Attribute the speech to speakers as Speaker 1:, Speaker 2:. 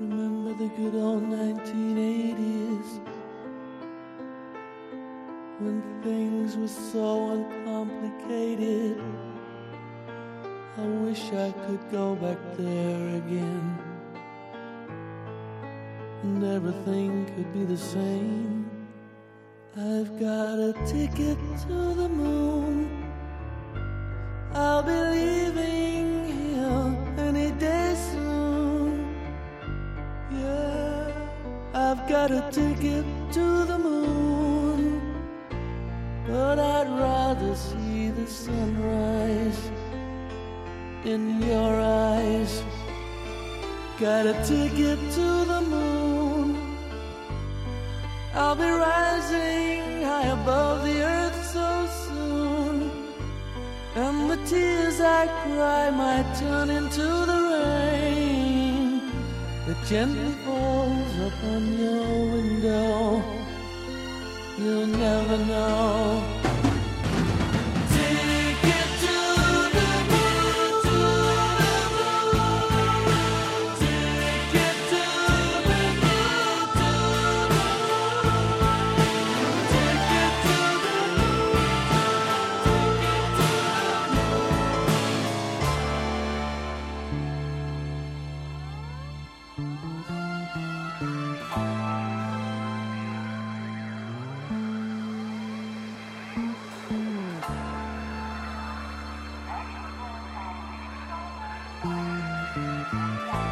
Speaker 1: Remember the good old 1980s when things were so uncomplicated. I wish I could go back there again and everything could be the same. I've got a ticket to the moon. I'll be leaving here any day soon. Yeah, I've got a ticket to the moon, but I'd rather see the sunrise in your eyes. Got a ticket to the moon. I'll be rising high above the earth so soon, and the tears I cry might turn into the rain that gently falls upon your window. You'll never know. Ticket to the moon, to the moon. Ticket to the moon, to the moon. Ticket to the moon, ticket to the moon.